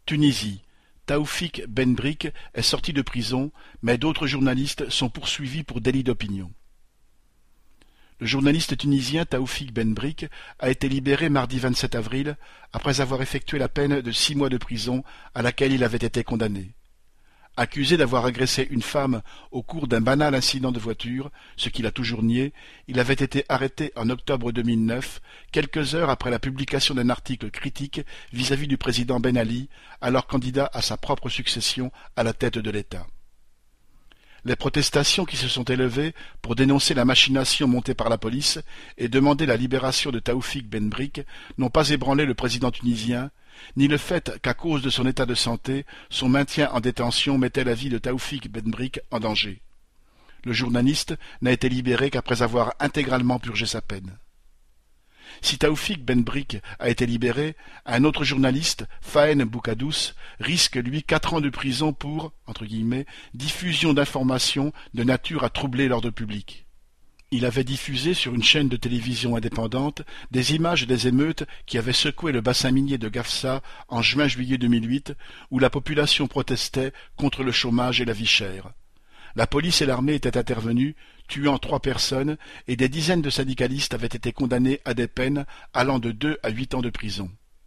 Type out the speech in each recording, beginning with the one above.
Tunisie. Taoufik Ben Brik est sorti de prison, mais d'autres journalistes sont poursuivis pour délit d'opinion. Le journaliste tunisien Taoufik Ben Brik a été libéré mardi 27 avril après avoir effectué la peine de 6 mois de prison à laquelle il avait été condamné. Accusé d'avoir agressé une femme au cours d'un banal incident de voiture, ce qu'il a toujours nié, il avait été arrêté en octobre 2009, quelques heures après la publication d'un article critique vis-à-vis du président Ben Ali, alors candidat à sa propre succession à la tête de l'État. Les protestations qui se sont élevées pour dénoncer la machination montée par la police et demander la libération de Taoufik Ben Brik n'ont pas ébranlé le président tunisien, ni le fait qu'à cause de son état de santé, son maintien en détention mettait la vie de Taoufik Ben Brik en danger. Le journaliste n'a été libéré qu'après avoir intégralement purgé sa peine. Si Taoufik Ben Brik a été libéré, un autre journaliste, Fahen Boukadous, risque lui 4 ans de prison pour, entre guillemets, diffusion d'informations de nature à troubler l'ordre public. Il avait diffusé sur une chaîne de télévision indépendante des images des émeutes qui avaient secoué le bassin minier de Gafsa en juin-juillet 2008, où la population protestait contre le chômage et la vie chère. La police et l'armée étaient intervenues, tuant 3 personnes, et des dizaines de syndicalistes avaient été condamnés à des peines allant de 2 à 8 ans de prison.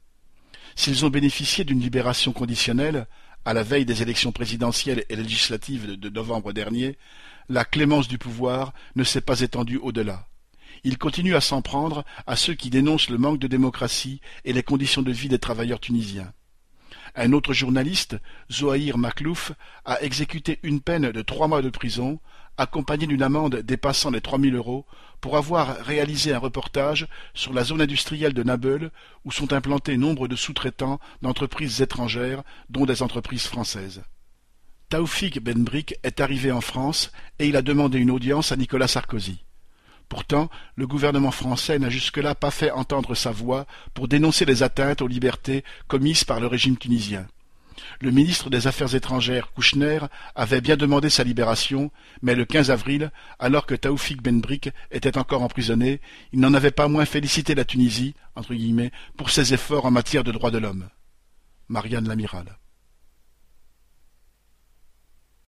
S'ils ont bénéficié d'une libération conditionnelle, à la veille des élections présidentielles et législatives de novembre dernier, la clémence du pouvoir ne s'est pas étendue au-delà. Il continue à s'en prendre à ceux qui dénoncent le manque de démocratie et les conditions de vie des travailleurs tunisiens. Un autre journaliste, Zohaïr Maklouf, a exécuté une peine de 3 mois de prison, accompagnée d'une amende dépassant les 3 000 €, pour avoir réalisé un reportage sur la zone industrielle de Nabeul, où sont implantés nombre de sous-traitants d'entreprises étrangères, dont des entreprises françaises. Taoufik Ben Brik est arrivé en France et il a demandé une audience à Nicolas Sarkozy. Pourtant, le gouvernement français n'a jusque-là pas fait entendre sa voix pour dénoncer les atteintes aux libertés commises par le régime tunisien. Le ministre des Affaires étrangères, Kouchner, avait bien demandé sa libération, mais le 15 avril, alors que Taoufik Ben Brik était encore emprisonné, il n'en avait pas moins félicité la Tunisie, entre guillemets, pour ses efforts en matière de droits de l'homme. Marianne Lamiral.